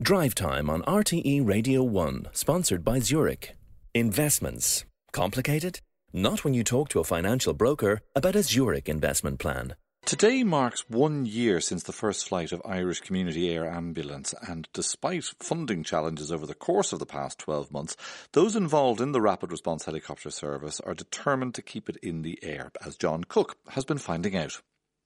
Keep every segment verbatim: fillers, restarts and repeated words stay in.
Drive Time on R T E Radio one, sponsored by Zurich. Investments. Complicated? Not when you talk to a financial broker about a Zurich investment plan. Today marks one year since the first flight of Irish Community Air Ambulance, and despite funding challenges over the course of the past twelve months, those involved in the rapid response helicopter service are determined to keep it in the air, as John Cook has been finding out.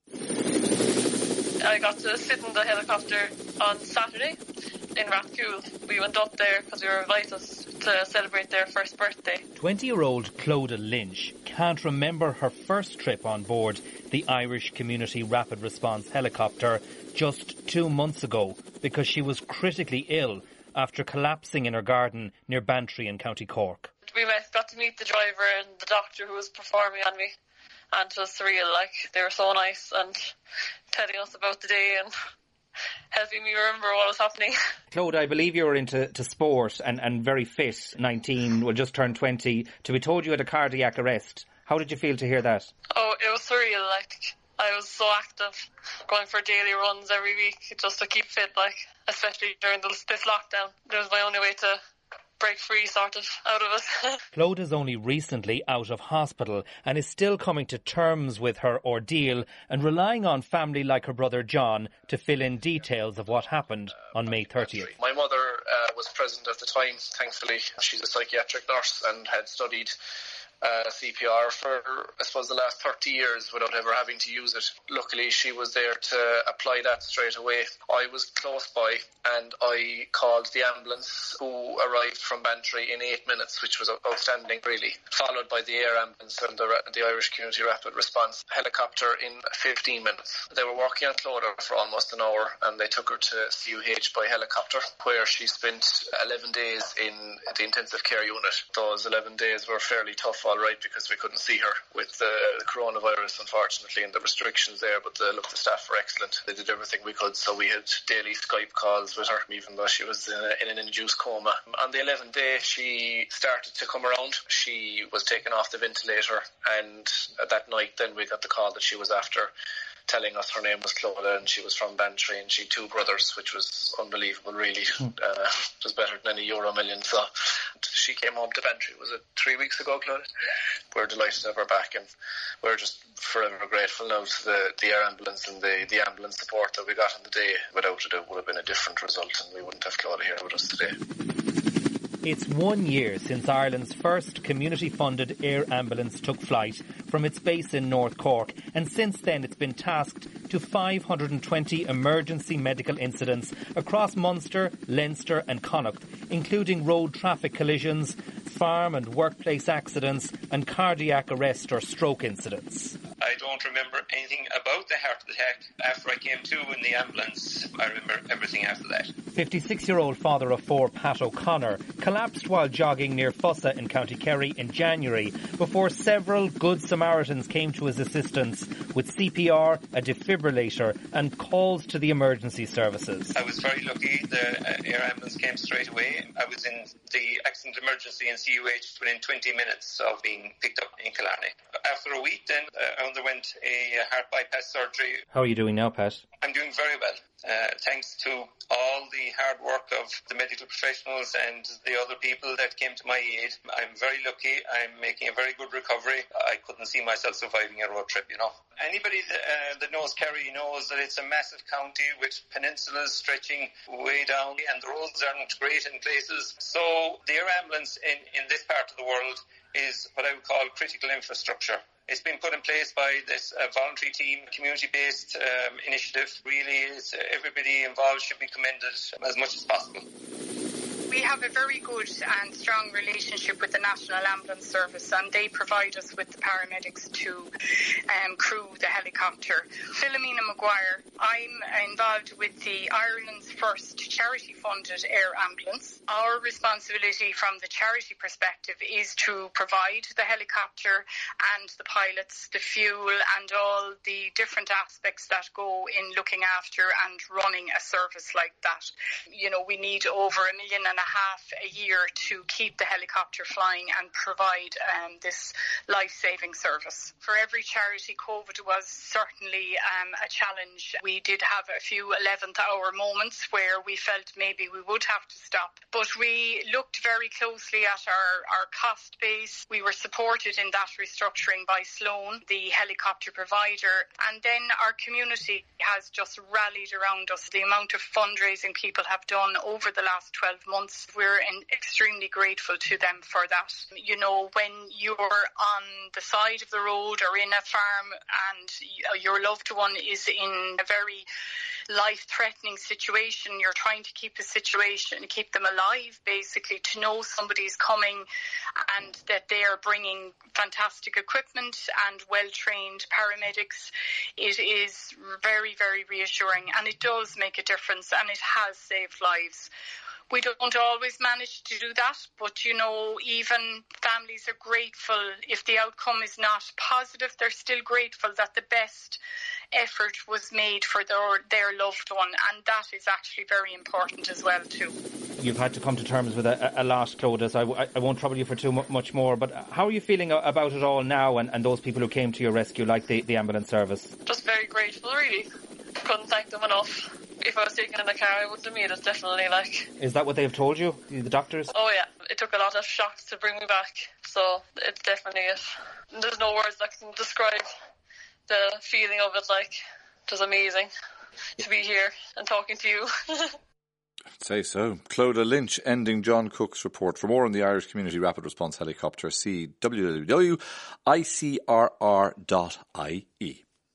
I got to sit in the helicopter on Saturday in Rathcoole. We went up there because we were invited to celebrate their first birthday. twenty-year-old Clodagh Lynch can't remember her first trip on board the Irish Community Rapid Response helicopter just two months ago because she was critically ill after collapsing in her garden near Bantry in County Cork. We met, got to meet the driver and the doctor who was performing on me, and it was surreal. Like, they were so nice and telling us about the day and helping me remember what was happening. Claude, I believe you were into to sport and, and very fit, nineteen, well, just turned twenty. To be told you had a cardiac arrest, how did you feel to hear that? Oh, it was surreal. Like, I was so active, going for daily runs every week just to keep fit, like, especially during this, this lockdown. It was my only way to break free, sort of, out of it. Claude is only recently out of hospital and is still coming to terms with her ordeal and relying on family like her brother John to fill in details of what happened on May thirtieth. My mother uh, was present at the time, thankfully. She's a psychiatric nurse and had studied Uh, C P R for, I suppose, the last thirty years without ever having to use it. Luckily, she was there to apply that straight away. I was close by and I called the ambulance, who arrived from Bantry in eight minutes, which was outstanding, really, followed by the air ambulance and the, the Irish Community Rapid Response helicopter in fifteen minutes. They were working on Clodagh for almost an hour and they took her to C U H by helicopter, where she spent eleven days in the intensive care unit. Those eleven days were fairly tough, all right, because we couldn't see her with the coronavirus, unfortunately, and the restrictions there. But the, look, the staff were excellent. They did everything we could, so we had daily Skype calls with her, even though she was in, a, in an induced coma. On the eleventh day, she started to come around. She was taken off the ventilator, and that night, then we got the call that she was after telling us her name was Clodagh and she was from Bantry and she had two brothers, which was unbelievable, really. Mm. Uh, it was better than any Euro Million. So she came home to Bantry, was it three weeks ago, Clodagh? We're delighted to have her back and we're just forever grateful now to the, the air ambulance and the, the ambulance support that we got on the day. Without it, it would have been a different result and we wouldn't have Clodagh here with us today. It's one year since Ireland's first community-funded air ambulance took flight from its base in North Cork, and since then it's been tasked to five hundred twenty emergency medical incidents across Munster, Leinster and Connacht, including road traffic collisions, farm and workplace accidents and cardiac arrest or stroke incidents. I don't remember anything about the heart attack after I came to in the ambulance. I remember everything after that. fifty-six-year-old father of four, Pat O'Connor, collapsed while jogging near Fussa in County Kerry in January before several Good Samaritans came to his assistance with C P R, a defibrillator and calls to the emergency services. I was very lucky. The uh, air ambulance came straight away. I was in the accident emergency in C U H within twenty minutes of being picked up in Killarney. After a week then, uh, I underwent a heart bypass surgery. How are you doing now, Pat? I'm doing very well. Uh, thanks to all the hard work of the medical professionals and the other people that came to my aid. I'm very lucky. I'm making a very good recovery. I couldn't see myself surviving a road trip, you know. Anybody that, uh, that knows Kerry knows that it's a massive county with peninsulas stretching way down and the roads aren't great in places. So the air ambulance in, in this part of the world is what I would call critical infrastructure. It's been put in place by this uh, voluntary team, community-based um, initiative. Really, is, uh, everybody involved should be commended as much as possible. We have a very good and strong relationship with the National Ambulance Service, and they provide us with the paramedics to um, crew the helicopter. Philomena Maguire, I'm involved with the Ireland's first charity-funded air ambulance. Our responsibility from the charity perspective is to provide the helicopter and the pilots, the fuel and all the different aspects that go in looking after and running a service like that. You know, we need over a million and a half a year to keep the helicopter flying and provide um, this life-saving service. For every charity, COVID was certainly um, a challenge. We did have a few eleventh hour moments where we felt maybe we would have to stop, but we looked very closely at our, our cost base. We were supported in that restructuring by Sloan, the helicopter provider, and then our community has just rallied around us. The amount of fundraising people have done over the last twelve months, we're in extremely grateful to them for that. You know, when you're on the side of the road or in a farm and your loved one is in a very life-threatening situation, you're trying to keep the situation, keep them alive, basically, to know somebody's coming and that they are bringing fantastic equipment and well-trained paramedics. It is very, very reassuring, and it does make a difference, and it has saved lives. We don't always manage to do that, but, you know, even families are grateful. If the outcome is not positive, they're still grateful that the best effort was made for their, their loved one, and that is actually very important as well, too. You've had to come to terms with a, a lot, Clodagh. I, I won't trouble you for too much more, but how are you feeling about it all now and, and those people who came to your rescue, like the, the ambulance service? Just very grateful, really. Couldn't thank them enough. If I was taken in the car, I wouldn't have made it, definitely. Like, is that what they've told you, the doctors? Oh yeah, it took a lot of shocks to bring me back, so it's definitely it. There's no words that can describe the feeling of it. Like, it was amazing to be here and talking to you. I'd say so. Clodagh Lynch ending John Cook's report. For more on the Irish Community Rapid Response Helicopter, see w w w dot i c r r dot i e.